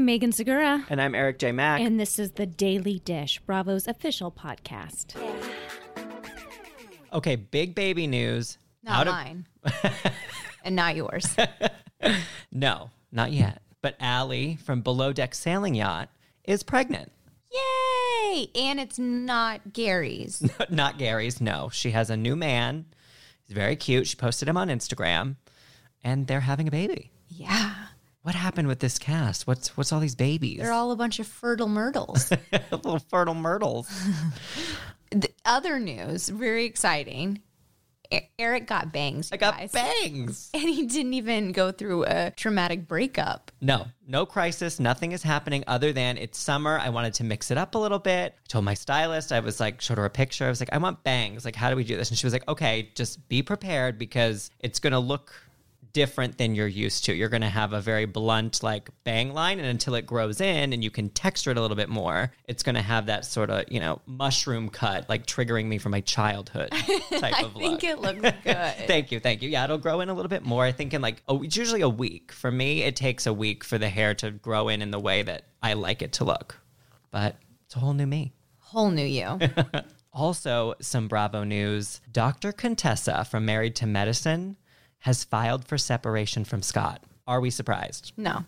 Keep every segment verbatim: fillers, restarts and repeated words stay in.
I'm Megan Segura. And I'm Eric J. Mack. And this is The Daily Dish, Bravo's official podcast. Okay, big baby news. Not mine. Of- and not yours. No, not yet. But Allie from Below Deck Sailing Yacht is pregnant. Yay! And it's not Gary's. Not Gary's, no. She has a new man. He's very cute. She posted him on Instagram. And they're having a baby. Yeah. What happened with this cast? What's what's all these babies? They're all a bunch of fertile myrtles. Little fertile myrtles. The other news, very exciting. Eric got bangs, you I got guys. bangs. And he didn't even go through a traumatic breakup. No, no crisis. Nothing is happening other than it's summer. I wanted to mix it up a little bit. I told my stylist, I was like, showed her a picture. I was like, I want bangs. Like, how do we do this? And she was like, okay, just be prepared because it's going to look different than you're used to. You're going to have a very blunt like bang line, and until it grows in and you can texture it a little bit more, it's going to have that sort of, you know, mushroom cut, like triggering me from my childhood type of I think look. it looks good. Thank you, thank you. Yeah, it'll grow in a little bit more. I think in like, oh, it's usually a week. For me, it takes a week for the hair to grow in in the way that I like it to look. But it's a whole new me. Whole new you. Also, some Bravo news. Doctor Contessa from Married to Medicine has filed for separation from Scott. Are we surprised? No.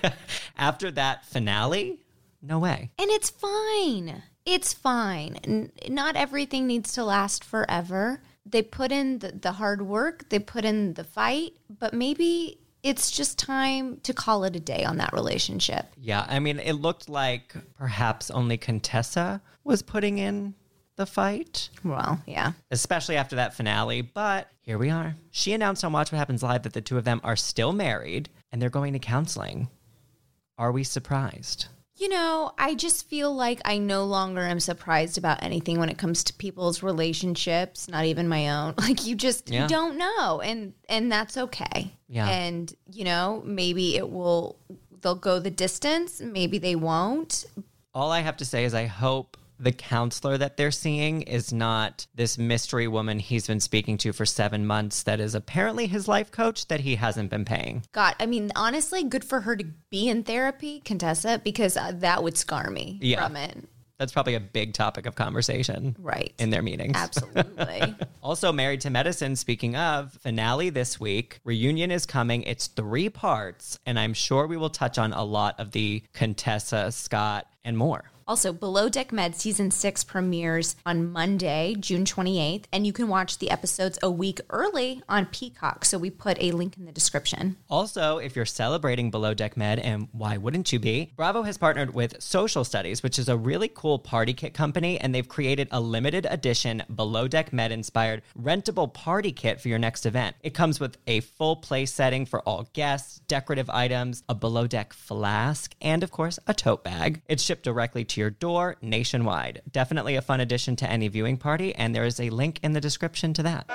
After that finale? No way. And it's fine. It's fine. N- not everything needs to last forever. They put in the, the hard work. They put in the fight. But maybe it's just time to call it a day on that relationship. Yeah, I mean, it looked like perhaps only Contessa was putting in the fight. Well, yeah. Especially after that finale, but here we are. She announced on Watch What Happens Live that the two of them are still married and they're going to counseling. Are we surprised? You know, I just feel like I no longer am surprised about anything when it comes to people's relationships, not even my own. Like, you just Yeah. you don't know, and and that's okay. Yeah. And, you know, maybe it will, they'll go the distance, maybe they won't. All I have to say is I hope the counselor that they're seeing is not this mystery woman he's been speaking to for seven months that is apparently his life coach that he hasn't been paying. God, I mean, honestly, good for her to be in therapy, Contessa, because uh, that would scar me Yeah. from it. That's probably a big topic of conversation. Right. In their meetings. Absolutely. Also, Married to Medicine, speaking of, finale this week. Reunion is coming. It's three parts, and I'm sure we will touch on a lot of the Contessa, Scott, and more. Also, Below Deck Med Season six premieres on Monday, June twenty-eighth, and you can watch the episodes a week early on Peacock, so we put a link in the description. Also, if you're celebrating Below Deck Med, and why wouldn't you be, Bravo has partnered with Social Studies, which is a really cool party kit company, and they've created a limited edition Below Deck Med-inspired rentable party kit for your next event. It comes with a full place setting for all guests, decorative items, a Below Deck flask, and of course, a tote bag. It's shipped directly to your door nationwide. Definitely a fun addition to any viewing party, and there is a link in the description to that.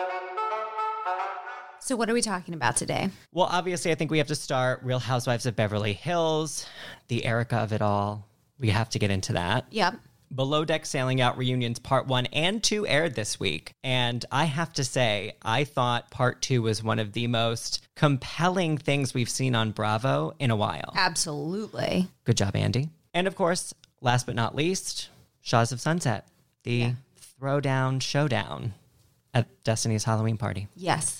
So what are we talking about today? Well, obviously, I think we have to start Real Housewives of Beverly Hills, the Erica of it all. We have to get into that. Yep. Below Deck Sailing Out Reunions Part one and two aired this week. And I have to say, I thought Part two was one of the most compelling things we've seen on Bravo in a while. Absolutely. Good job, Andy. And of course, last but not least, Shaws of Sunset, the Yeah. throwdown showdown at Destiny's Halloween party. Yes.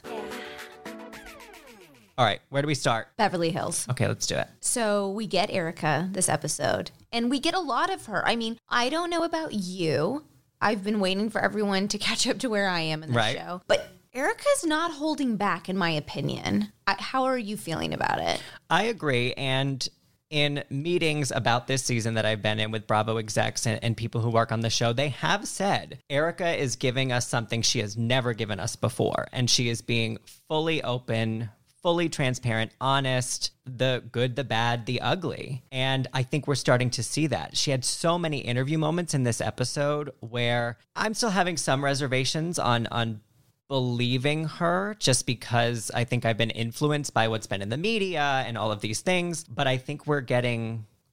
All right, where do we start? Beverly Hills. Okay, let's do it. So we get Erica this episode, and we get a lot of her. I mean, I don't know about you. I've been waiting for everyone to catch up to where I am in the Right. show. But Erica's not holding back, in my opinion. I, how are you feeling about it? I agree. And in meetings about this season that I've been in with Bravo execs and, and people who work on the show, they have said Erica is giving us something she has never given us before. And she is being fully open, fully transparent, honest, the good, the bad, the ugly. And I think we're starting to see that. She had so many interview moments in this episode where I'm still having some reservations on on believing her, just because I think I've been influenced by what's been in the media and all of these things. But I think we're getting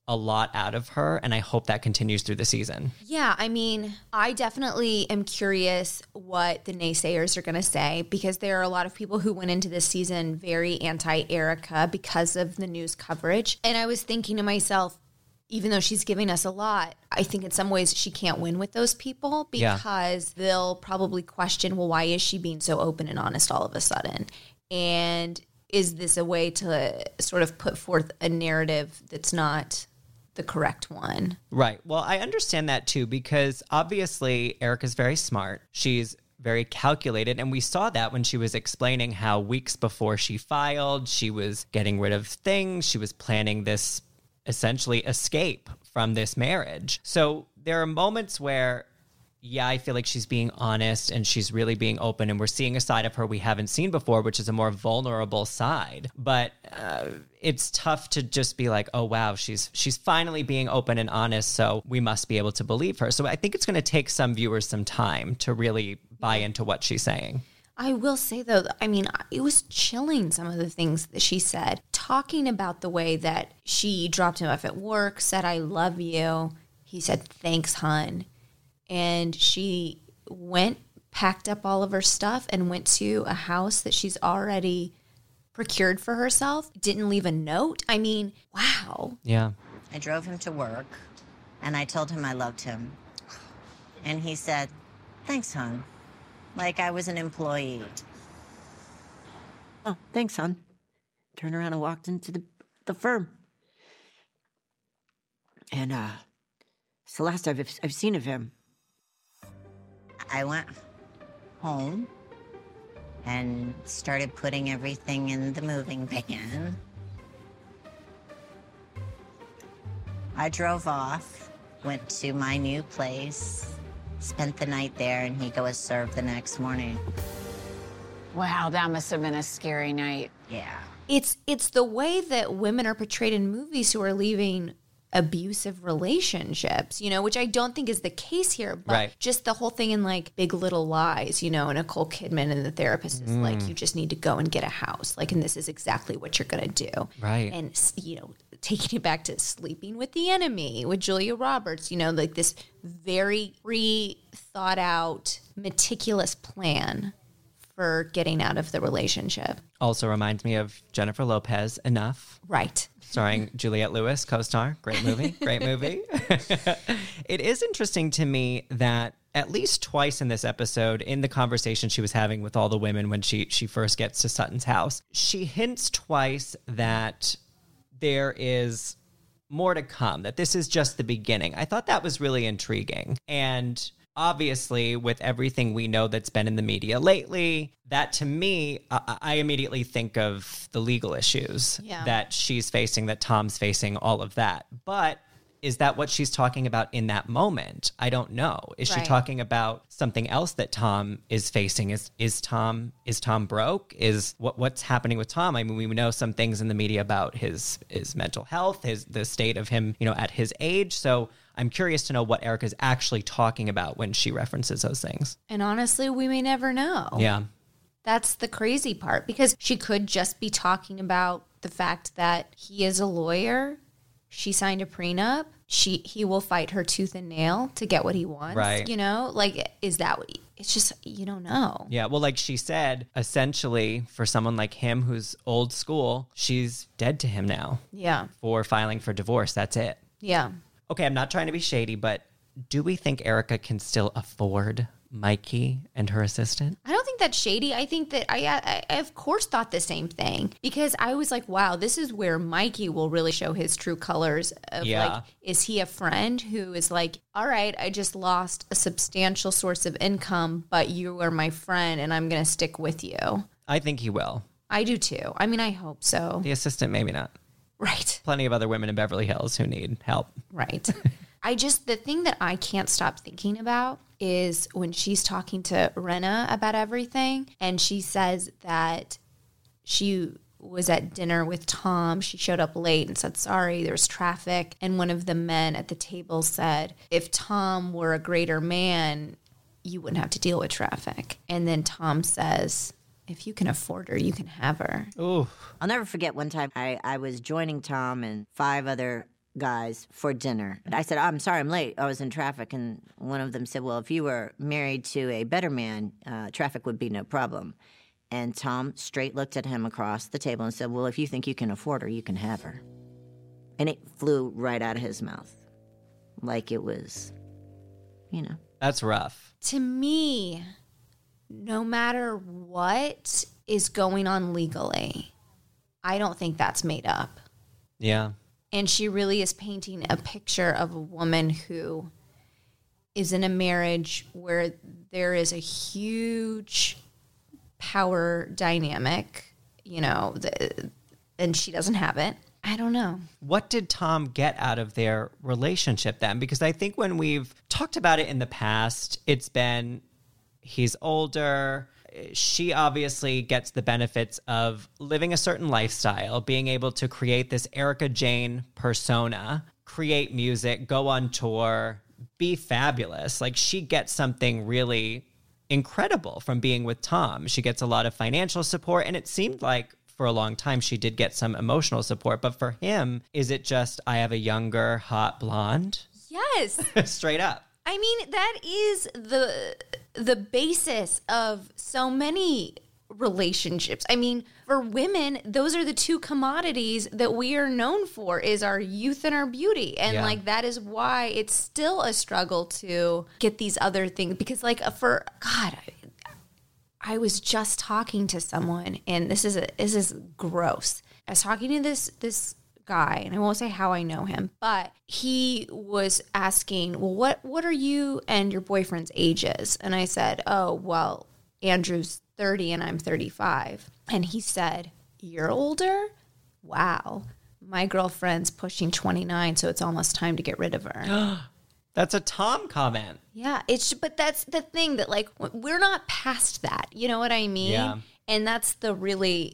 a lot out of her, and I hope that continues through the season. Yeah, I mean, I definitely am curious what the naysayers are going to say, because there are a lot of people who went into this season very anti-Erica because of the news coverage. And I was thinking to myself, even though she's giving us a lot, I think in some ways she can't win with those people, because yeah. they'll probably question, well, why is she being so open and honest all of a sudden? And is this a way to sort of put forth a narrative that's not the correct one? Right. Well, I understand that too, because obviously Erica's very smart. She's very calculated. And we saw that when she was explaining how weeks before she filed, she was getting rid of things. She was planning this essentially escape from this marriage. So there are moments where, yeah, I feel like she's being honest and she's really being open, and we're seeing a side of her we haven't seen before, which is a more vulnerable side. But uh, it's tough to just be like, oh, wow, she's she's finally being open and honest, so we must be able to believe her. So I think it's going to take some viewers some time to really buy into what she's saying. I will say, though, I mean, it was chilling, some of the things that she said, talking about the way that she dropped him off at work, said, I love you. He said, thanks, hun. And she went, packed up all of her stuff, and went to a house that she's already procured for herself. Didn't leave a note. I mean, wow. Yeah. I drove him to work, and I told him I loved him. And he said, thanks, hon. Like I was an employee. Oh, thanks, hon. Turned around and walked into the, the firm. And, uh, it's the last I've, I've seen of him. I went home and started putting everything in the moving van. I drove off, went to my new place, spent the night there, and he was served the next morning. Wow, that must have been a scary night. Yeah. It's it's the way that women are portrayed in movies who are leaving abusive relationships, you know, which I don't think is the case here, but right. just the whole thing in like Big Little Lies, you know, and Nicole Kidman and the therapist is mm. like, you just need to go and get a house. Like, and this is exactly what you're going to do. Right. And, you know, taking it back to Sleeping with the Enemy with Julia Roberts, you know, like this very pre-thought out, meticulous plan for getting out of the relationship. Also reminds me of Jennifer Lopez, Enough. Right. Starring Juliette Lewis, co-star. Great movie. Great movie. It is interesting to me that at least twice in this episode, in the conversation she was having with all the women when she, she first gets to Sutton's house, she hints twice that there is more to come, that this is just the beginning. I thought that was really intriguing. And obviously, with everything we know that's been in the media lately, that to me, I, I immediately think of the legal issues yeah. that she's facing, that Tom's facing, all of that. But is that what she's talking about in that moment? I don't know. Is right. she talking about something else that Tom is facing? Is is Tom is Tom broke? Is what what's happening with Tom? I mean, we know some things in the media about his his mental health, his the state of him, you know, at his age. So I'm curious to know what Erica's actually talking about when she references those things. And honestly, we may never know. Yeah. That's the crazy part, because she could just be talking about the fact that he is a lawyer. She signed a prenup. She he will fight her tooth and nail to get what he wants. Right. You know, like, is that what he, it's just, you don't know. Yeah. Well, like she said, essentially for someone like him who's old school, she's dead to him now. Yeah. For filing for divorce. That's it. Yeah. Okay, I'm not trying to be shady, but do we think Erica can still afford Mikey and her assistant? I don't think that's shady. I think that I, I, I of course thought the same thing, because I was like, wow, this is where Mikey will really show his true colors of yeah. like, is he a friend who is like, all right, I just lost a substantial source of income, but you are my friend and I'm going to stick with you. I think he will. I do too. I mean, I hope so. The assistant, maybe not. Right. Plenty of other women in Beverly Hills who need help. Right. I just, the thing that I can't stop thinking about is when she's talking to Rinna about everything, and she says that she was at dinner with Tom. She showed up late and said, sorry, there was traffic. And one of the men at the table said, if Tom were a greater man, you wouldn't have to deal with traffic. And then Tom says, if you can afford her, you can have her. Ooh. I'll never forget one time I, I was joining Tom and five other guys for dinner. I said, I'm sorry, I'm late. I was in traffic. And one of them said, well, if you were married to a better man, uh, traffic would be no problem. And Tom straight looked at him across the table and said, well, if you think you can afford her, you can have her. And it flew right out of his mouth. Like it was, you know. That's rough. To me, no matter what is going on legally, I don't think that's made up. Yeah. And she really is painting a picture of a woman who is in a marriage where there is a huge power dynamic, you know, the, and she doesn't have it. I don't know. What did Tom get out of their relationship then? Because I think when we've talked about it in the past, it's been he's older. She obviously gets the benefits of living a certain lifestyle, being able to create this Erika Jayne persona, create music, go on tour, be fabulous. Like she gets something really incredible from being with Tom. She gets a lot of financial support, and it seemed like for a long time she did get some emotional support. But for him, is it just, I have a younger, hot blonde? Yes. Straight up. I mean, that is the the basis of so many relationships. I mean, for women, those are the two commodities that we are known for, is our youth and our beauty. And Yeah. like, that is why it's still a struggle to get these other things. Because like for, God, I, I was just talking to someone, and this is, a, this is gross. I was talking to this, this guy, and I won't say how I know him, but he was asking, well, what, what are you and your boyfriend's ages? And I said, oh, well, Andrew's thirty and I'm thirty-five. And he said, you're older? Wow. My girlfriend's pushing twenty-nine, so it's almost time to get rid of her. That's a Tom comment. Yeah, it's but that's the thing, that like we're not past that. You know what I mean? Yeah. And that's the really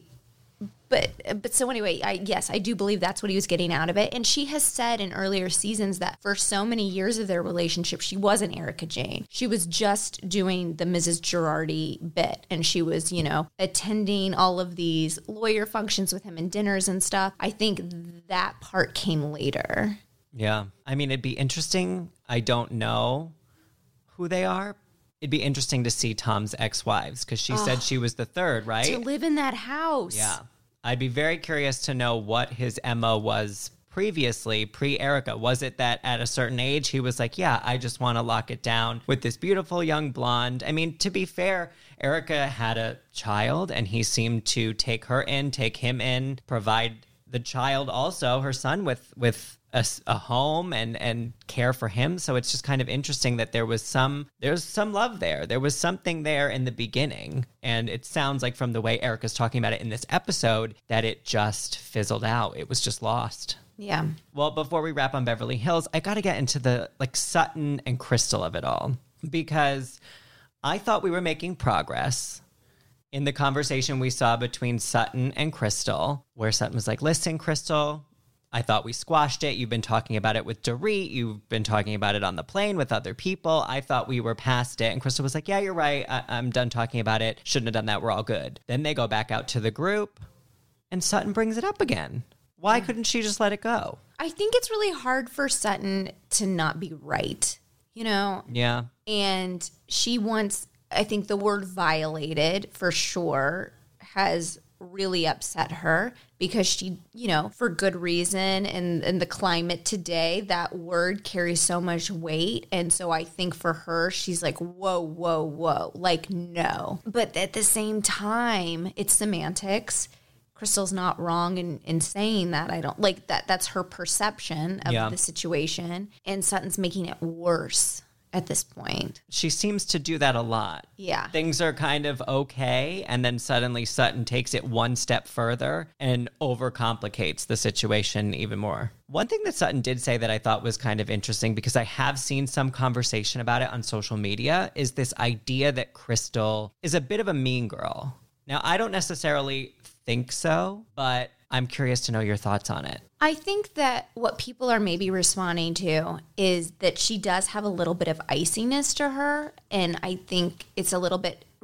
But but so anyway, I yes, I do believe that's what he was getting out of it. And she has said in earlier seasons that for so many years of their relationship, she wasn't Erika Jayne. She was just doing the Missus Girardi bit. And she was, you know, attending all of these lawyer functions with him and dinners and stuff. I think that part came later. Yeah. I mean, it'd be interesting. I don't know who they are. It'd be interesting to see Tom's ex-wives, because she oh, said she was the third, right? To live in that house. Yeah. I'd be very curious to know what his M O was previously, pre-Erika. Was it that at a certain age he was like, yeah, I just want to lock it down with this beautiful young blonde? I mean, to be fair, Erika had a child, and he seemed to take her in, take him in, provide the child also, her son, with with a, a home and and care for him. So it's just kind of interesting that there was some there's some love there. There was something there in the beginning, and it sounds like from the way Erika's talking about it in this episode that it just fizzled out. It was just lost. Yeah. Well, before we wrap on Beverly Hills, I got to get into the like Sutton and Crystal of it all, because I thought we were making progress in the conversation we saw between Sutton and Crystal, where Sutton was like, listen, Crystal, I thought we squashed it. You've been talking about it with Dorit. You've been talking about it on the plane with other people. I thought we were past it. And Crystal was like, yeah, you're right. I- I'm done talking about it. Shouldn't have done that. We're all good. Then they go back out to the group, and Sutton brings it up again. Why couldn't she just let it go? I think it's really hard for Sutton to not be right, you know? Yeah. And she wants, I think the word violated for sure has really upset her, because she, you know, for good reason, and in the climate today, that word carries so much weight. And so I think for her, she's like, whoa, whoa, whoa, like, no. But at the same time, it's semantics. Crystal's not wrong in, in saying that. I don't like that. That's her perception of Yeah. the situation. And Sutton's making it worse at this point. She seems to do that a lot. Yeah. Things are kind of okay, and then suddenly Sutton takes it one step further and overcomplicates the situation even more. One thing that Sutton did say that I thought was kind of interesting, because I have seen some conversation about it on social media, is this idea that Crystal is a bit of a mean girl. Now, I don't necessarily think so, but I'm curious to know your thoughts on it. I think that what people are maybe responding to is that she does have a little bit of iciness to her. And I think it's a little bit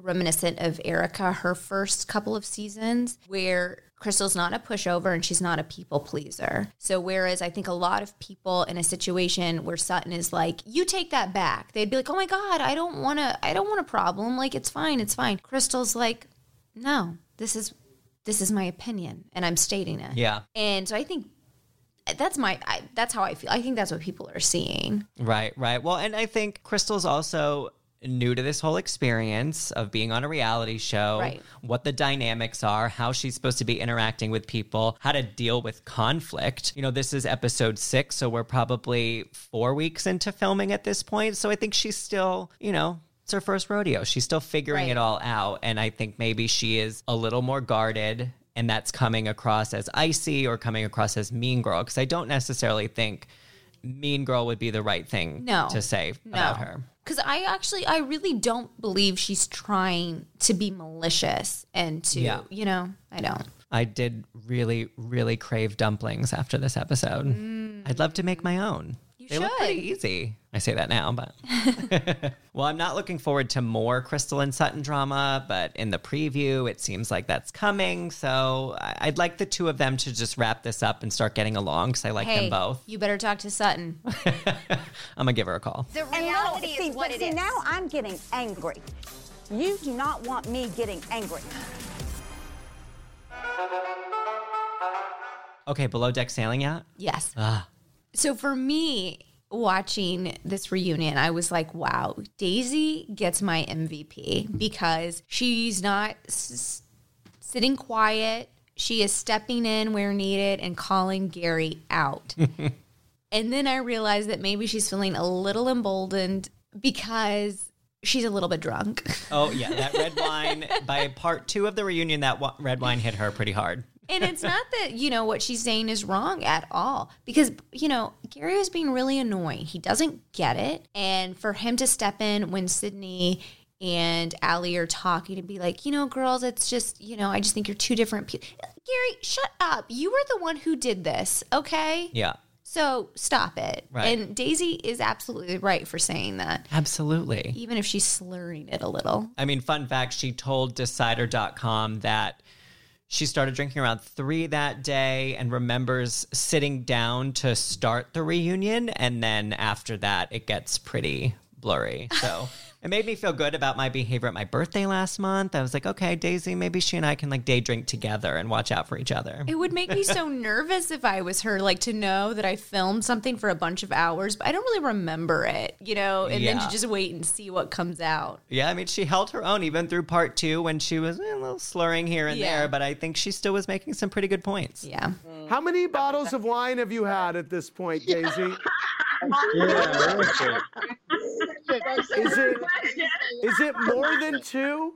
reminiscent of Erica, her first couple of seasons, where Crystal's not a pushover and she's not a people pleaser. So whereas I think a lot of people in a situation where Sutton is like, you take that back, they'd be like, oh my God, I don't want to, I don't want a problem. Like, it's fine, it's fine. Crystal's like, no, this is, this is my opinion and I'm stating it. Yeah. And so I think that's my, I, that's how I feel. I think that's what people are seeing. Right, right. Well, and I think Crystal's also new to this whole experience of being on a reality show, Right. what the dynamics are, how she's supposed to be interacting with people, how to deal with conflict. You know, this is episode six, so we're probably four weeks into filming at this point. So I think she's still, you know, it's her first rodeo. She's still figuring Right. it all out. And I think maybe she is a little more guarded, and that's coming across as icy or coming across as mean girl. Because I don't necessarily think mean girl would be the right thing No. to say No. about her. Because I actually, I really don't believe she's trying to be malicious and to, Yeah. you know, I don't. I did really, really crave dumplings after this episode. I'd love to make my own. You they look pretty should. easy. I say that now, but well, I'm not looking forward to more Crystal and Sutton drama, but in the preview, it seems like that's coming. So I- I'd like the two of them to just wrap this up and start getting along because I like Hey, them both. you better talk to Sutton. I'm gonna give her a call. The reality is what it is. Now I'm getting angry. You do not want me getting angry. Okay, below deck sailing yet? Yes. Ah. So for me, watching this reunion, I was like, wow, Daisy gets my M V P because she's not s- sitting quiet. She is stepping in where needed and calling Gary out. And then I realized that maybe she's feeling a little emboldened because she's a little bit drunk. Oh yeah, that red wine. By part two of the reunion, that wa- red wine hit her pretty hard. And it's not that, you know, what she's saying is wrong at all. Because, you know, Gary was being really annoying. He doesn't get it. And for him to step in when Sydney and Allie are talking and be like, you know, girls, it's just, you know, I just think you're two different people. Gary, shut up. You were the one who did this, okay? Yeah, So stop it. Right. And Daisy is absolutely right for saying that, absolutely. even if she's slurring it a little. I mean, fun fact, she told Decider dot com that she started drinking around three that day and remembers sitting down to start the reunion. And then after that, it gets pretty blurry. So it made me feel good about my behavior at my birthday last month. I was like, okay, Daisy, maybe she and I can like day drink together and watch out for each other. It would make me so nervous if I was her, like to know that I filmed something for a bunch of hours, but I don't really remember it, you know, and then Yeah. to just wait and see what comes out. Yeah, I mean, she held her own even through part two when she was eh, a little slurring here and Yeah. there, but I think she still was making some pretty good points. Yeah. How many bottles of wine have you had at this point, Daisy? Is it is it more than two?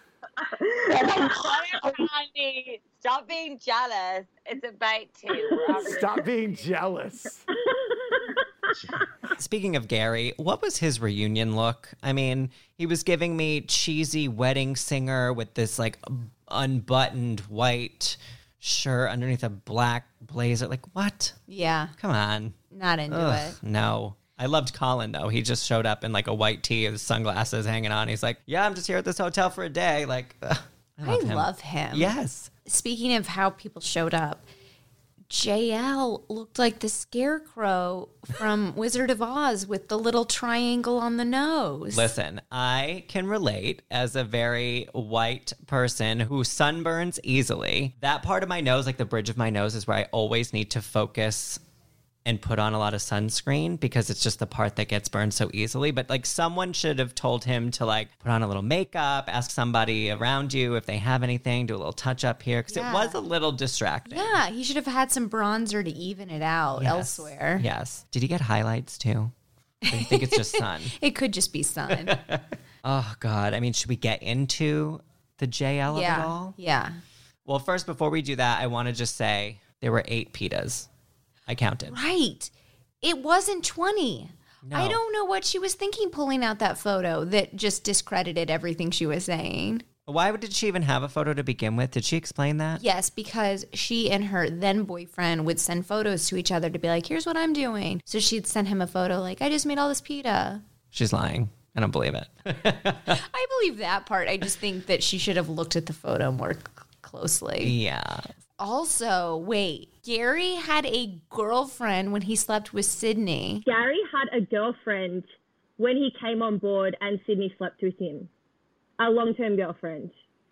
Honey, stop being jealous. It's about two. Stop being jealous. Speaking of Gary, what was his reunion look? I mean, he was giving me cheesy wedding singer with this like unbuttoned white shirt underneath a black blazer. Like, what? Yeah. Come on. Not into Ugh, it. no. I loved Colin, though. He just showed up in like a white tee with sunglasses hanging on. He's like, yeah, I'm just here at this hotel for a day. Like, ugh, I I love him. love him. Yes. Speaking of how people showed up, J L looked like the scarecrow from Wizard of Oz with the little triangle on the nose. Listen, I can relate as a very white person who sunburns easily. That part of my nose, like the bridge of my nose, is where I always need to focus and put on a lot of sunscreen because it's just the part that gets burned so easily. But like someone should have told him to like put on a little makeup, ask somebody around you if they have anything, do a little touch up here because Yeah. it was a little distracting. Yeah, he should have had some bronzer to even it out Yes. elsewhere. Yes. Did he get highlights too? Or do you think it's just sun? It could just be sun. Oh, God. I mean, should we get into the J L of it yeah. all? Yeah. Well, first, before we do that, I want to just say there were eight pitas. I counted. Right. It wasn't twenty. No. I don't know what she was thinking pulling out that photo that just discredited everything she was saying. Why did she even have a photo to begin with? Did she explain that? Yes, because she and her then boyfriend would send photos to each other to be like, here's what I'm doing. So she'd send him a photo like, I just made all this pita. She's lying. I don't believe it. I believe that part. I just think that she should have looked at the photo more c- closely. Yeah. Also, wait, Gary had a girlfriend when he slept with Sydney. Gary had a girlfriend when he came on board and Sydney slept with him. A long-term girlfriend.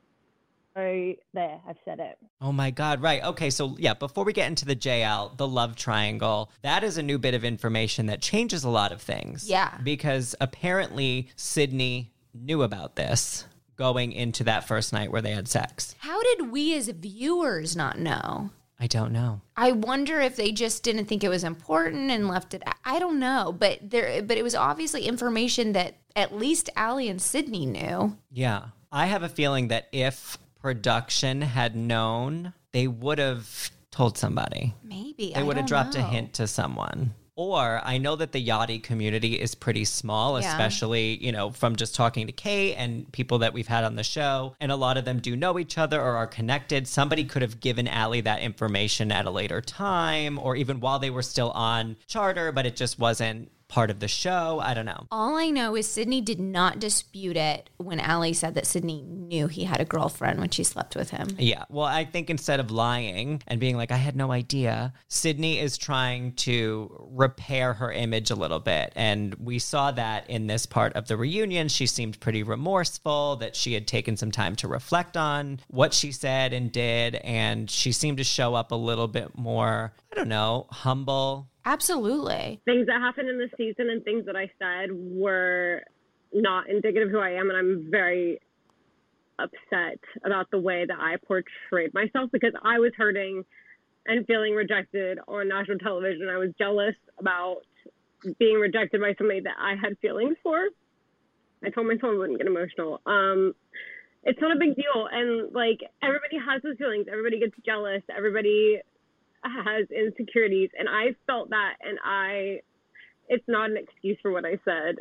So there, I've said it. Oh my God, right. Okay, so yeah, before we get into the J L, the love triangle, that is a new bit of information that changes a lot of things. Yeah. Because apparently Sydney knew about this going into that first night where they had sex. How did we as viewers not know? I don't know. I wonder if they just didn't think it was important and left it. I don't know, but there, but it was obviously information that at least Allie and Sydney knew. Yeah. I have a feeling that if production had known, they would have told somebody. Maybe. They I would have don't dropped know. a hint to someone. Or I know that the Yachty community is pretty small, Yeah. especially, you know, from just talking to Kate and people that we've had on the show. And a lot of them do know each other or are connected. Somebody could have given Allie that information at a later time or even while they were still on Charter, but it just wasn't part of the show. I don't know. All I know is Sydney did not dispute it when Allie said that Sydney knew he had a girlfriend when she slept with him. Yeah. Well, I think instead of lying and being like, I had no idea, Sydney is trying to repair her image a little bit. And we saw that in this part of the reunion. She seemed pretty remorseful, that she had taken some time to reflect on what she said and did. And she seemed to show up a little bit more, I don't know, humble. Absolutely. Things that happened in the season and things that I said were not indicative of who I am, and I'm very upset about the way that I portrayed myself because I was hurting and feeling rejected on national television. I was jealous about being rejected by somebody that I had feelings for. I told myself I wouldn't get emotional. Um, it's not a big deal, and like everybody has those feelings. Everybody gets jealous. Everybody has insecurities, and I felt that, and I it's not an excuse for what I said,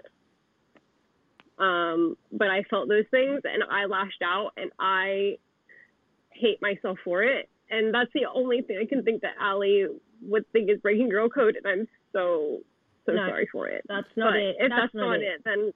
um but I felt those things and I lashed out, and I hate myself for it, and that's the only thing I can think that Allie would think is breaking girl code, and I'm so so No, sorry for it. that's not but it. if That's that's, not not it. it, then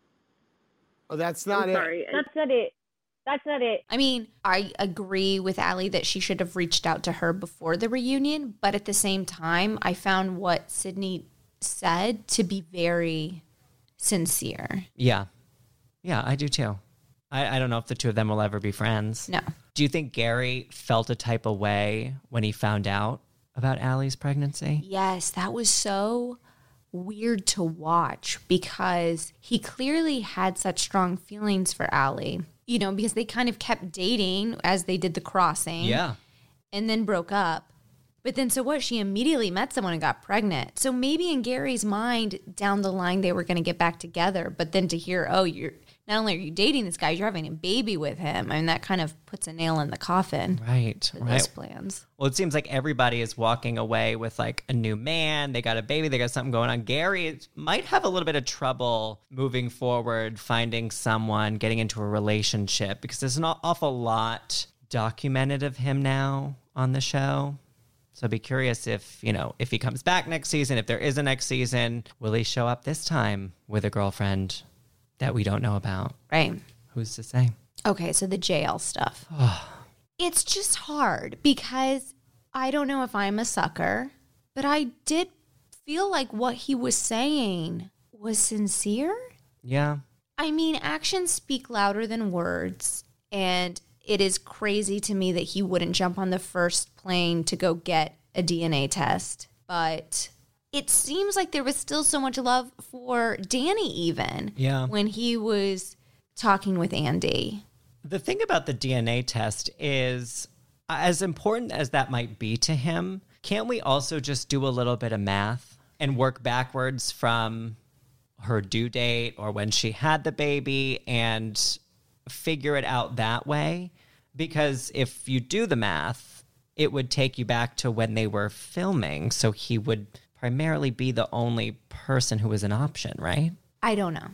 Oh, that's not I'm it. sorry. That's not it. That's not it. I mean, I agree with Allie that she should have reached out to her before the reunion, but at the same time, I found what Sydney said to be very sincere. Yeah. Yeah, I do too. I, I don't know if the two of them will ever be friends. No. Do you think Gary felt a type of way when he found out about Allie's pregnancy? Yes, that was so weird to watch because he clearly had such strong feelings for Allie. You know, because they kind of kept dating as they did the crossing. Yeah. And then broke up. But then so what? She immediately met someone and got pregnant. So maybe in Gary's mind down the line they were going to get back together. But then to hear, oh, you're not only are you dating this guy, you're having a baby with him. I mean, that kind of puts a nail in the coffin. Right, for right. those plans. Well, it seems like everybody is walking away with like a new man. They got a baby. They got something going on. Gary is- might have a little bit of trouble moving forward, finding someone, getting into a relationship, because there's an aw- awful lot documented of him now on the show. So I'd be curious if, you know, if he comes back next season, if there is a next season, will he show up this time with a girlfriend that we don't know about? Right. Who's to say? Okay, so the J L stuff. It's just hard because I don't know if I'm a sucker, but I did feel like what he was saying was sincere. Yeah. I mean, actions speak louder than words, and it is crazy to me that he wouldn't jump on the first plane to go get a D N A test. But it seems like there was still so much love for Danny even Yeah. when he was talking with Andy. The thing about the D N A test is, as important as that might be to him, can't we also just do a little bit of math and work backwards from her due date or when she had the baby and figure it out that way? Because if you do the math, it would take you back to when they were filming. So he would primarily be the only person who was an option, right? I don't know.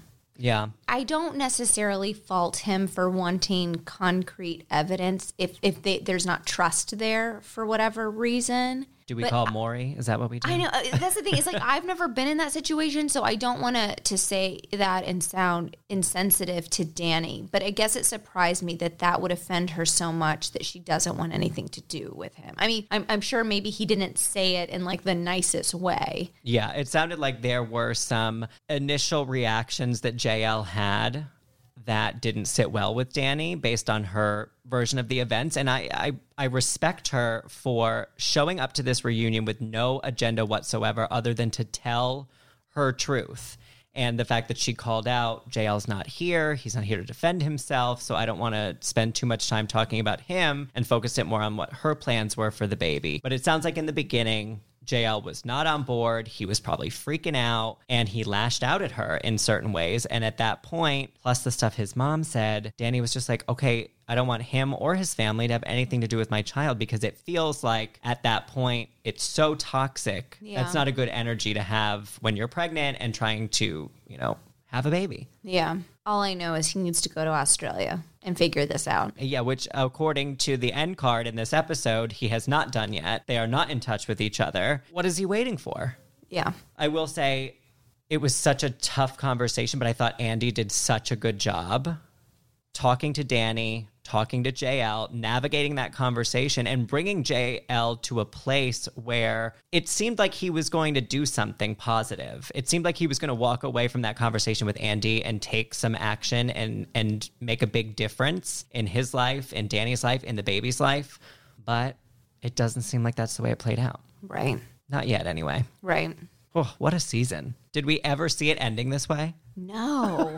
Yeah. I don't necessarily fault him for wanting concrete evidence if, if they, there's not trust there for whatever reason. Do we But call Maury? Is that what we do? I know. uh, That's the thing. It's like I've never been in that situation, so I don't want to to say that and sound insensitive to Danny. But I guess it surprised me that that would offend her so much that she doesn't want anything to do with him. I mean, I'm, I'm sure maybe he didn't say it in like the nicest way. Yeah, it sounded like there were some initial reactions that J L had that didn't sit well with Danny based on her version of the events. And I, I, I respect her for showing up to this reunion with no agenda whatsoever other than to tell her truth. And the fact that she called out, J L's not here, he's not here to defend himself, so I don't want to spend too much time talking about him and focus it more on what her plans were for the baby. But it sounds like in the beginning, J L was not on board. He was probably freaking out and he lashed out at her in certain ways. And at that point, plus the stuff his mom said, Danny was just like, okay, I don't want him or his family to have anything to do with my child because it feels like at that point, it's so toxic. Yeah. That's not a good energy to have when you're pregnant and trying to, you know, have a baby. Yeah. All I know is he needs to go to Australia and figure this out. Yeah, which according to the end card in this episode, he has not done yet. They are not in touch with each other. What is he waiting for? Yeah. I will say it was such a tough conversation, but I thought Andy did such a good job talking to Danny, talking to J L, navigating that conversation and bringing J L to a place where it seemed like he was going to do something positive. It seemed like he was going to walk away from that conversation with Andy and take some action and, and make a big difference in his life, in Danny's life, in the baby's life. But it doesn't seem like that's the way it played out. Right. Not yet, anyway. Right. Oh, what a season. Did we ever see it ending this way? No.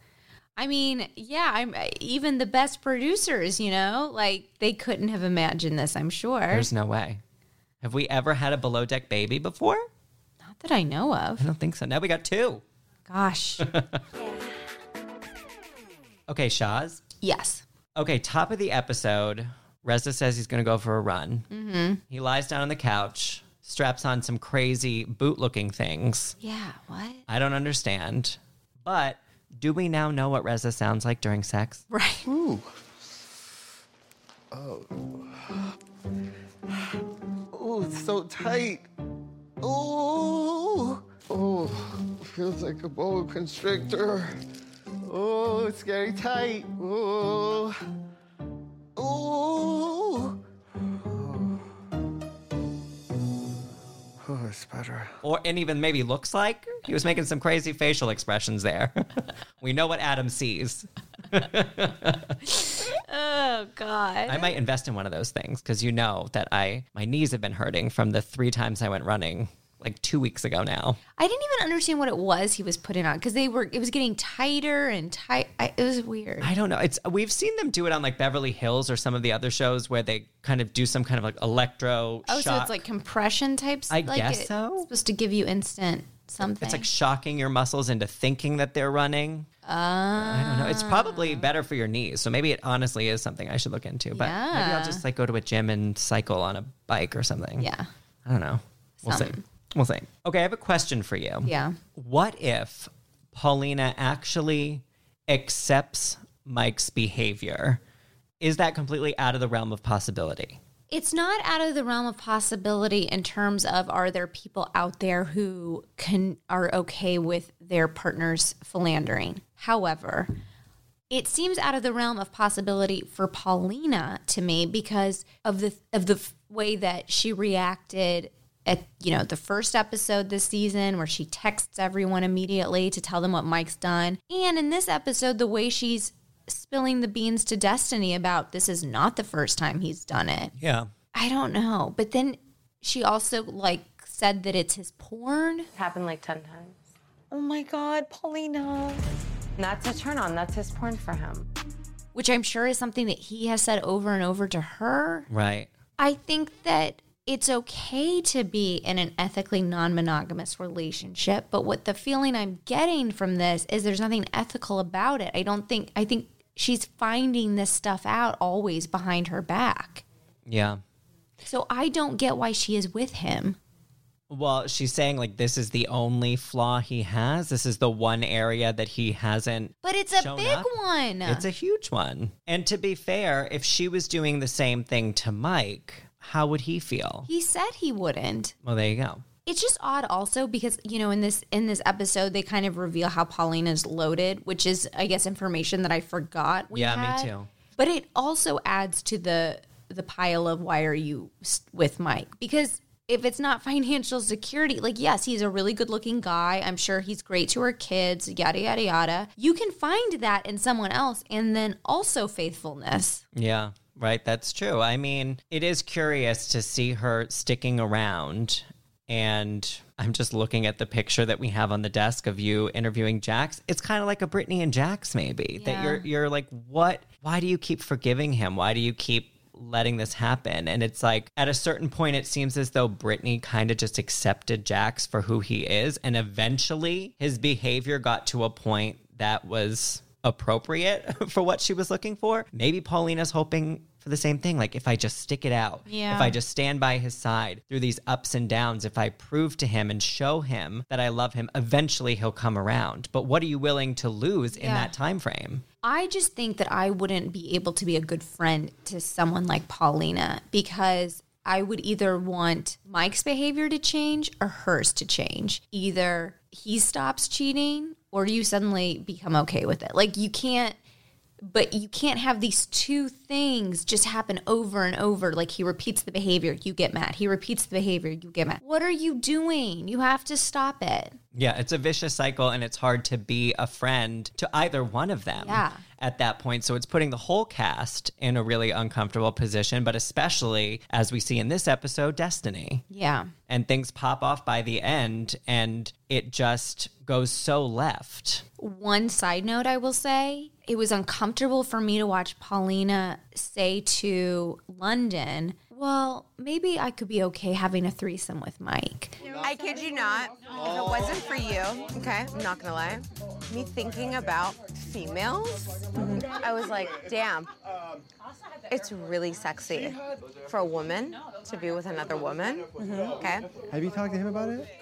I mean, yeah, I'm even the best producers, you know, like they couldn't have imagined this, I'm sure. There's no way. Have we ever had a below deck baby before? Not that I know of. I don't think so. Now we got two. Gosh. Okay, Shaz. Yes. Okay, top of the episode, Reza says he's going to go for a run. Mm-hmm. He lies down on the couch, straps on some crazy boot-looking things. Yeah, what? I don't understand. But do we now know what Reza sounds like during sex? Right. Ooh. Oh. Oh, it's so tight. Oh. Oh, feels like a boa constrictor. Oh, it's getting tight. Oh. Oh. Oh, it's better. Or, and even maybe looks like he was making some crazy facial expressions there. We know what Adam sees. Oh, God. I might invest in one of those things because you know that I my knees have been hurting from the three times I went running like two weeks ago now. I didn't even understand what it was he was putting on because they were, it was getting tighter and tight. I, it was weird. I don't know. It's we've seen them do it on like Beverly Hills or some of the other shows where they kind of do some kind of like electro Oh, shock. so it's like compression types? I like guess it- so. It's supposed to give you instant something. It's like shocking your muscles into thinking that they're running. Uh, I don't know. It's probably better for your knees. So maybe it honestly is something I should look into. But maybe Yeah. I'll just like go to a gym and cycle on a bike or something. Yeah. I don't know. We'll Something. see. We'll see. Okay, I have a question for you. Yeah. What if Paulina actually accepts Mike's behavior? Is that completely out of the realm of possibility? It's not out of the realm of possibility in terms of are there people out there who can are okay with their partners philandering. However, it seems out of the realm of possibility for Paulina to me because of the of the f- way that she reacted at, you know, the first episode this season where she texts everyone immediately to tell them what Mike's done. And in this episode, the way she's spilling the beans to Destiny about this is not the first time he's done it. Yeah. I don't know. But then she also like said that it's his porn. It happened like ten times. Oh my God, Paulina. That's a turn on. That's his porn for him. Which I'm sure is something that he has said over and over to her. Right. I think that it's okay to be in an ethically non-monogamous relationship, but what the feeling I'm getting from this is there's nothing ethical about it. I don't think, I think she's finding this stuff out always behind her back. Yeah. So I don't get why she is with him. Well, she's saying, like, this is the only flaw he has. This is the one area that he hasn't But it's a shown big up. one. It's a huge one. And to be fair, if she was doing the same thing to Mike, how would he feel? He said he wouldn't. Well, there you go. It's just odd also because, you know, in this in this episode, they kind of reveal how Paulina's loaded, which is, I guess, information that I forgot we yeah, had. me too. But it also adds to the the pile of why are you s- with Mike? Because if it's not financial security, like, yes, he's a really good looking guy. I'm sure he's great to her kids, yada, yada, yada. You can find that in someone else and then also faithfulness. Yeah, right. That's true. I mean, it is curious to see her sticking around. And I'm just looking at the picture that we have on the desk of you interviewing Jax. It's kind of like a Brittany and Jax, maybe. Yeah. That you're you're like, what? Why do you keep forgiving him? Why do you keep letting this happen? And it's like, at a certain point, it seems as though Brittany kind of just accepted Jax for who he is. And eventually, his behavior got to a point that was appropriate for what she was looking for. Maybe Paulina's hoping for the same thing. Like, if I just stick it out, Yeah. if I just stand by his side through these ups and downs, if I prove to him and show him that I love him, eventually he'll come around. But what are you willing to lose in Yeah. that time frame? I just think that I wouldn't be able to be a good friend to someone like Paulina because I would either want Mike's behavior to change or hers to change. Either he stops cheating or you suddenly become okay with it. Like, you can't, but you can't have these two things just happen over and over. Like, he repeats the behavior, you get mad. He repeats the behavior, you get mad. What are you doing? You have to stop it. Yeah, it's a vicious cycle, and it's hard to be a friend to either one of them Yeah. at that point. So it's putting the whole cast in a really uncomfortable position, but especially, as we see in this episode, Destiny. Yeah. And things pop off by the end, and it just goes so left. One side note I will say, it was uncomfortable for me to watch Paulina say to London, well, maybe I could be okay having a threesome with Mike. I kid you not. If it wasn't for you, okay, I'm not gonna lie, me thinking about females, I was like, damn, it's really sexy for a woman to be with another woman, okay? Have you talked to him about it?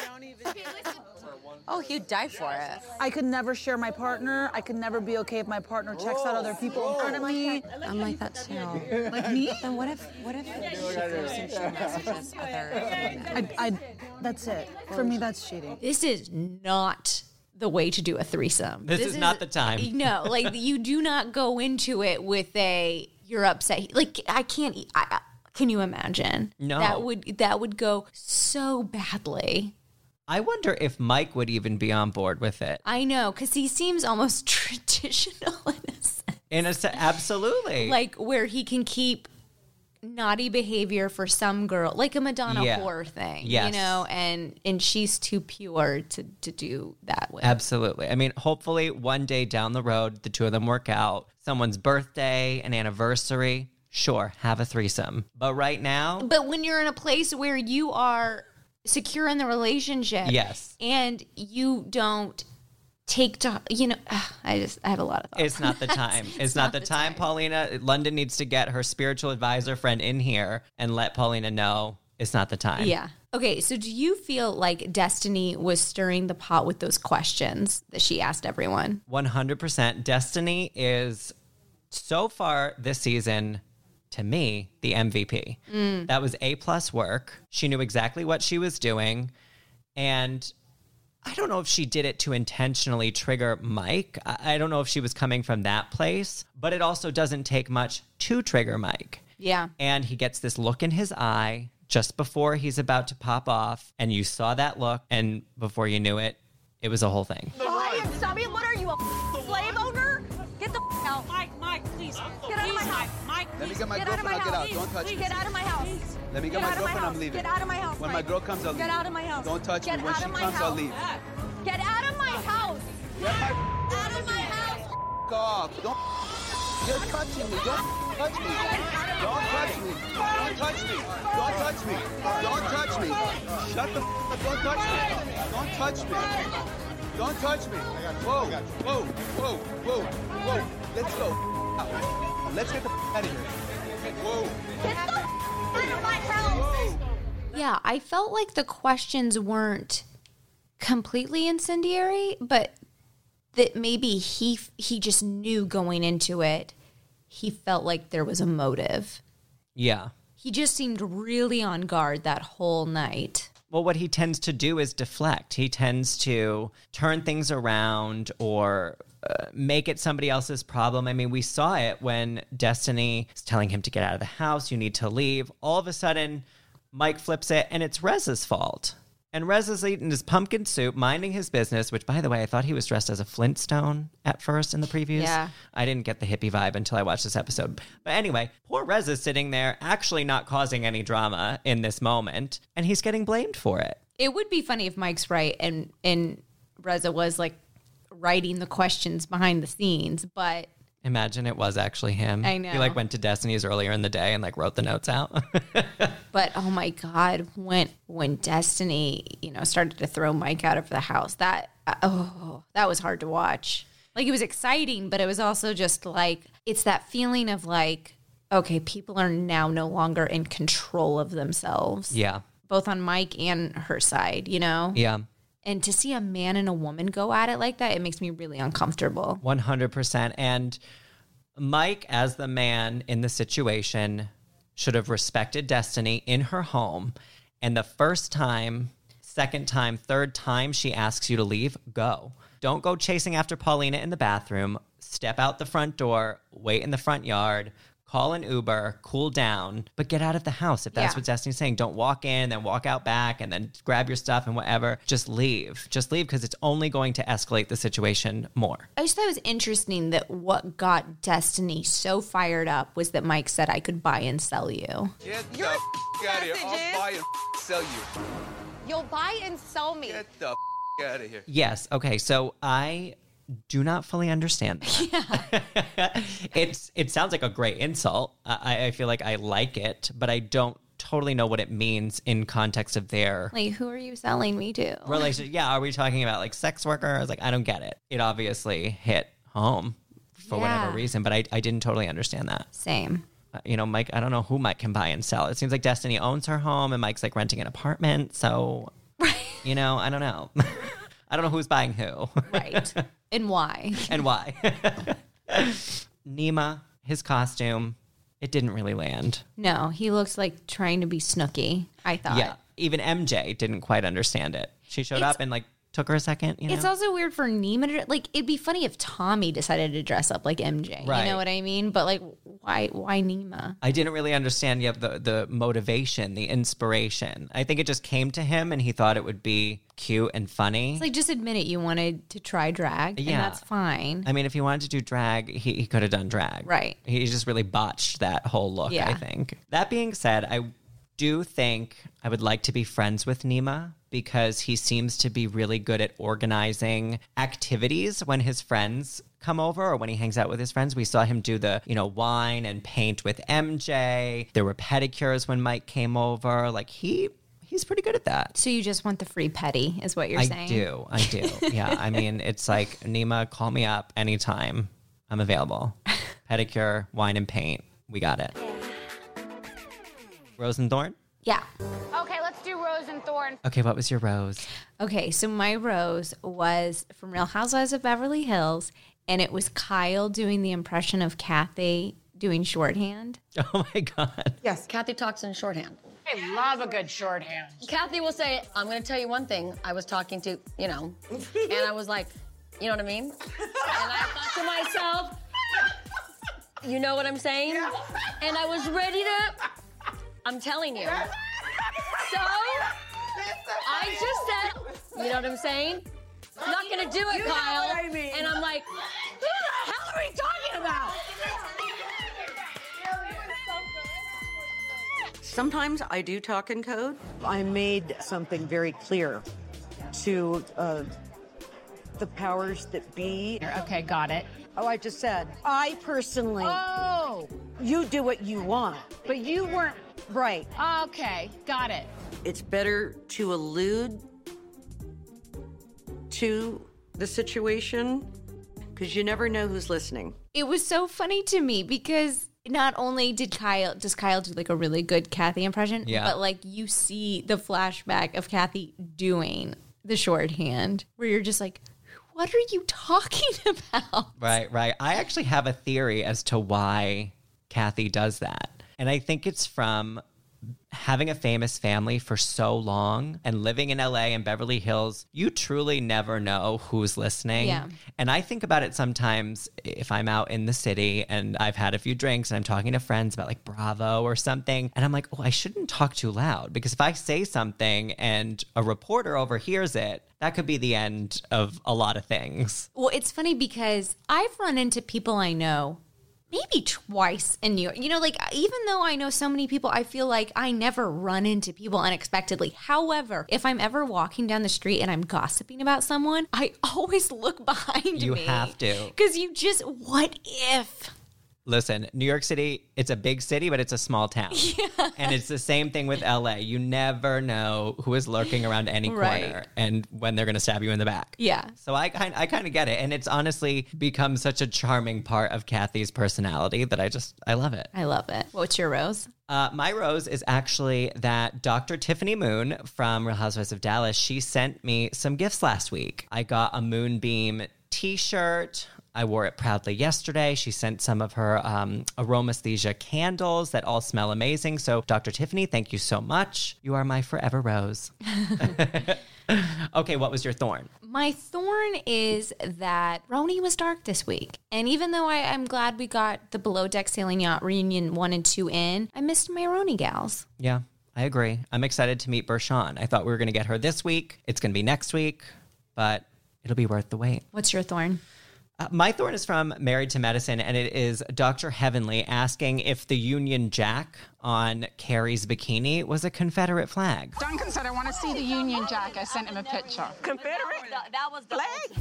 Oh, he'd die for it. I could never share my partner. I could never be okay if my partner checks out other people in front of me. I'm like that too. Like me? Then what if, what if she goes and she messages other women? I, I, that's it. For me, that's cheating. This is not the way to do a threesome. This, is, not the time. No, like, you do not go into it with a, you're upset. Like, I can't, I, I- can you imagine? No. That would, that would go so badly. I wonder if Mike would even be on board with it. I know, because he seems almost traditional in a sense. In a se- absolutely. Like, where he can keep naughty behavior for some girl, like a Madonna Yeah. whore thing, Yes. you know, and and she's too pure to, to do that with. Absolutely. I mean, hopefully one day down the road, the two of them work out. Someone's birthday, an anniversary, sure, have a threesome. But right now, But when you're in a place where you are secure in the relationship, yes, and you don't take to, you know, ugh, I just, I have a lot of thoughts. it's not the time. It's, not, the time, Paulina. London needs to get her spiritual advisor friend in here and let Paulina know it's not the time. Yeah. Okay, so do you feel like Destiny was stirring the pot with those questions that she asked everyone? one hundred percent. Destiny is, so far this season, to me, the M V P. Mm. That was A-plus work. She knew exactly what she was doing. And I don't know if she did it to intentionally trigger Mike. I I don't know if she was coming from that place. But it also doesn't take much to trigger Mike. Yeah. And he gets this look in his eye just before he's about to pop off. And you saw that look. And before you knew it, it was a whole thing. Hi, stop me. What are you, a slave owner? Get the f- out. Mike, Mike, please. Get out of my house. Mike, Let me please. get my Get out of girlfriend, my I'll get house. out. Don't touch me. Get out of my house. Let me get Get my out of my girlfriend, I'm house. leaving. Get out of my house. When Mike. my girl comes, I'll Get leave. out of my house. Don't touch Get me. When out she of my comes, I'll house. leave. Get out of my house. Get my Out of my house. off. Don't. You're touching me. Don't touch me. Don't touch me. Don't touch me. Don't touch me. Don't touch me. Shut the f up. Don't touch me. Don't touch me. Don't touch me. Whoa. Whoa. Whoa. Whoa. Whoa. Let's go. Let's get the f out of here. Whoa. Get the f out of my house. Yeah, I felt like the questions weren't completely incendiary, but that maybe he he just knew going into it, he felt like there was a motive. Yeah. He just seemed really on guard that whole night. Well, what he tends to do is deflect. He tends to turn things around or uh, make it somebody else's problem. I mean, we saw it when Destiny is telling him to get out of the house, you need to leave. All of a sudden, Mike flips it, and it's Rez's fault. And Rez is eating his pumpkin soup, minding his business, which, by the way, I thought he was dressed as a Flintstone at first in the previews. Yeah. I didn't get the hippie vibe until I watched this episode. But anyway, poor Rez is sitting there actually not causing any drama in this moment, and he's getting blamed for it. It would be funny if Mike's right and, and Reza was, like, writing the questions behind the scenes, but... Imagine it was actually him. I know. He, like, went to Destiny's earlier in the day and, like, wrote the notes out. But, oh, my God, when when Destiny, you know, started to throw Mike out of the house, that, oh, that was hard to watch. Like, it was exciting, but it was also just, like, it's that feeling of, like, okay, people are now no longer in control of themselves. Yeah. Both on Mike and her side, you know? Yeah. And to see a man and a woman go at it like that, it makes me really uncomfortable. one hundred percent. And Mike, as the man in the situation, should have respected Destiny in her home. And the first time, second time, third time she asks you to leave, go. Don't go chasing after Paulina in the bathroom. Step out the front door, wait in the front yard, call an Uber, cool down, but get out of the house. If that's Yeah. what Destiny's saying, don't walk in, then walk out back, and then grab your stuff and whatever. Just leave. Just leave, because it's only going to escalate the situation more. I just thought it was interesting that what got Destiny so fired up was that Mike said, I could buy and sell you. Get the f- out of here. I'll buy and f- sell you. You'll buy and sell me. Get the f- out of here. Yes. Okay. So I do not fully understand that. Yeah. it's it sounds like a great insult. I, I feel like I like it, but I don't totally know what it means in context of their Like, who are you selling me to? relationship. Yeah. Are we talking about like sex worker? I was like, I don't get it. It obviously hit home for Yeah. whatever reason, but I, I didn't totally understand that. Same. Uh, You know, Mike, I don't know who Mike can buy and sell. It seems like Destiny owns her home and Mike's like renting an apartment. So, you know, I don't know. I don't know who's buying who. Right. And why. And why. Nima, his costume, it didn't really land. No, he looks like trying to be Snooki, I thought. Yeah. Even M J didn't quite understand it. She showed It's- up and like took her a second, you know? It's also weird for Nima to, like, it'd be funny if Tommy decided to dress up like M J. Right. You know what I mean? But, like, why why Nima? I didn't really understand yet the, the motivation, the inspiration. I think it just came to him and he thought it would be cute and funny. It's like, just admit it. You wanted to try drag, Yeah. and that's fine. I mean, if he wanted to do drag, he, he could have done drag. Right. He just really botched that whole look, Yeah. I think. That being said, I do think I would like to be friends with Nima because he seems to be really good at organizing activities when his friends come over or when he hangs out with his friends. We saw him do the, you know, wine and paint with M J. There were pedicures when Mike came over. Like he... He's pretty good at that. So you just want the free petty, is what you're I saying? do. I do. Yeah. I mean, it's like, Nima, call me up anytime. I'm available. Pedicure, wine and paint. We got it. Rose and Thorn? Yeah. Okay, let's do Rose and Thorn. Okay, what was your rose? Okay, so my rose was from Real Housewives of Beverly Hills, and it was Kyle doing the impression of Kathy doing shorthand. Oh my God. Yes, Kathy talks in shorthand. I love a good shorthand. Kathy will say, I'm going to tell you one thing. I was talking to, you know, and I was like, you know what I mean? And I thought to myself, you know what I'm saying? And I was ready to, I'm telling you. So, I just said, you know what I'm saying? I'm not going to do it, You know Kyle. what I mean. And I'm like, who the hell are we talking about? Sometimes I do talk in code. I made something very clear to uh, the powers that be. Okay, got it. Oh, I just said, I personally. Oh! You do what you want. But you weren't. Right. Okay, got it. It's better to allude to the situation because you never know who's listening. It was so funny to me because not only did Kyle, does Kyle do like a really good Kathy impression, Yeah. but like you see the flashback of Kathy doing the shorthand where you're just like, what are you talking about? Right, right. I actually have a theory as to why Kathy does that. And I think it's from having a famous family for so long and living in L A and Beverly Hills. You truly never know who's listening. Yeah. And I think about it sometimes if I'm out in the city and I've had a few drinks and I'm talking to friends about like Bravo or something. And I'm like, oh, I shouldn't talk too loud because if I say something and a reporter overhears it, that could be the end of a lot of things. Well, it's funny because I've run into people I know maybe twice in New York. You know, like, even though I know so many people, I feel like I never run into people unexpectedly. However, if I'm ever walking down the street and I'm gossiping about someone, I always look behind You me. You have to. Because you just, what if? Listen, New York City, it's a big city, but it's a small town. Yeah. And it's the same thing with L A. You never know who is lurking around any corner Right. and when they're going to stab you in the back. Yeah. So I kind I kind of get it. And it's honestly become such a charming part of Kathy's personality that I just, I love it. I love it. What's your rose? Uh, my rose is actually that Doctor Tiffany Moon from Real Housewives of Dallas, she sent me some gifts last week. I got a Moonbeam t-shirt. I wore it proudly yesterday. She sent some of her um, Aromasthesia candles that all smell amazing. So, Doctor Tiffany, thank you so much. You are my forever rose. Okay, what was your thorn? My thorn is that Roni was dark this week. And even though I, I'm glad we got the Below Deck Sailing Yacht Reunion one and two in, I missed my Roni gals. Yeah, I agree. I'm excited to meet Bershawn. I thought we were going to get her this week. It's going to be next week, but it'll be worth the wait. What's your thorn? Uh, my thorn is from Married to Medicine, and it is Doctor Heavenly asking if the Union Jack on Carrie's bikini was a Confederate flag. Duncan said, I want to see the Union Jack. I sent him a picture. Confederate? That, that was the flag?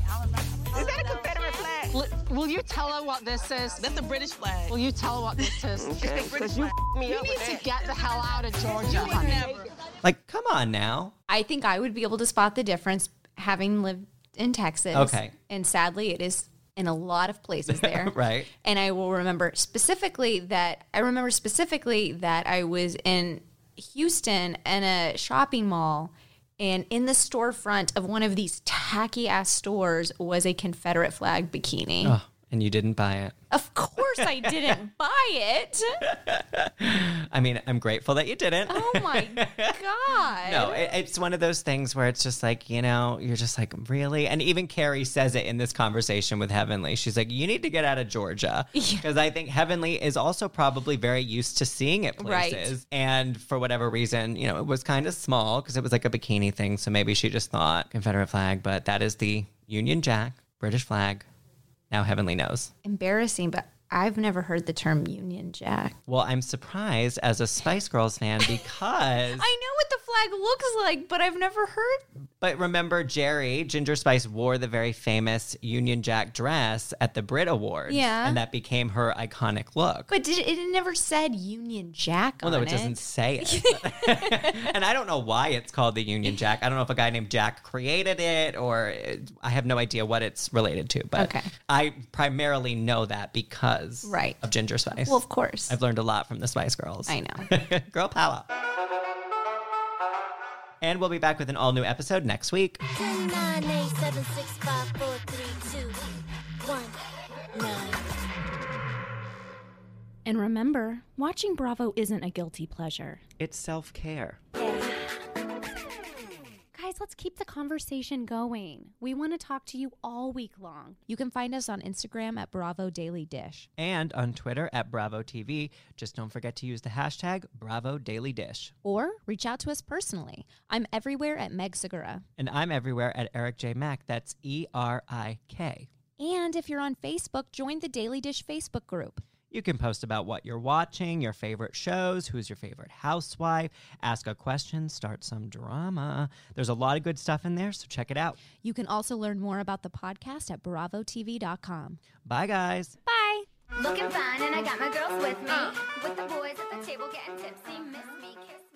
Is that a Confederate flag? Will, will you tell her what this is? That's a British flag. Will you tell her what this is? Okay, because you me You up need with to that. get the hell out of Georgia, honey. Never. Like, come on now. I think I would be able to spot the difference having lived in Texas. Okay. And sadly, it is in a lot of places there. Right. And I will remember specifically that, I remember specifically that I was in Houston in a shopping mall, and in the storefront of one of these tacky ass stores was a Confederate flag bikini. Oh, and you didn't buy it. Of course I didn't buy it. I mean, I'm grateful that you didn't. Oh my God. No, it, it's one of those things where it's just like, you know, you're just like, really? And even Carrie says it in this conversation with Heavenly. She's like, you need to get out of Georgia. Because I think Heavenly is also probably very used to seeing it places. Right. And for whatever reason, you know, it was kind of small because it was like a bikini thing. So maybe she just thought Confederate flag, but that is the Union Jack, British flag. Now Heavenly knows. Embarrassing, but I've never heard the term Union Jack. Well, I'm surprised as a Spice Girls fan because... I know what the flag looks like, but I've never heard... But remember, Jerry, Ginger Spice, wore the very famous Union Jack dress at the Brit Awards. Yeah. And that became her iconic look. But did, it never said Union Jack Well, on no, it it. doesn't say it. And I don't know why it's called the Union Jack. I don't know if a guy named Jack created it or it, I have no idea what it's related to. But Okay. I primarily know that because Right. of Ginger Spice. Well, of course. I've learned a lot from the Spice Girls. I know. Girl power. And we'll be back with an all-new episode next week. nine eight seven six five four three two one nine. And remember, watching Bravo isn't a guilty pleasure. It's self-care. Guys, let's keep the conversation going. We want to talk to you all week long. You can find us on Instagram at Bravo Daily Dish. And on Twitter at Bravo T V. Just don't forget to use the hashtag Bravo Daily Dish. Or reach out to us personally. I'm everywhere at Meg Segura. And I'm everywhere at Eric J. Mack. That's E R I K. And if you're on Facebook, join the Daily Dish Facebook group. You can post about what you're watching, your favorite shows, who's your favorite housewife, ask a question, start some drama. There's a lot of good stuff in there, so check it out. You can also learn more about the podcast at bravo t v dot com. Bye, guys. Bye. Looking fine, and I got my girls with me. With the boys at the table getting tipsy, miss me, kiss.